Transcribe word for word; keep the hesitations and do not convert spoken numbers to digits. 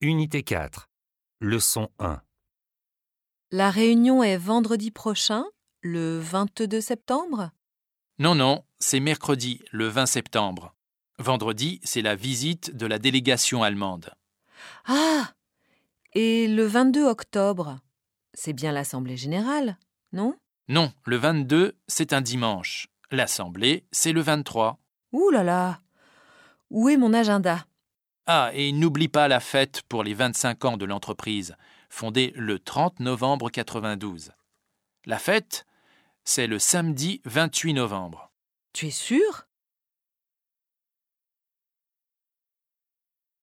Unité quatre. Leçon un. La réunion est vendredi prochain, le vingt-deux septembre? Non, non, c'est mercredi, le vingt septembre. Vendredi, c'est la visite de la délégation allemande. Ah! Et le vingt-deux octobre? C'est bien l'Assemblée générale, non? Non, le vingt-deux, c'est un dimanche. L'Assemblée, c'est le vingt-trois. Ouh là là! Où est mon agenda? Ah, et n'oublie pas la fête pour les vingt-cinq ans de l'entreprise, fondée le trente novembre quatre-vingt-douze. La fête, c'est le samedi vingt-huit novembre. Tu es sûr?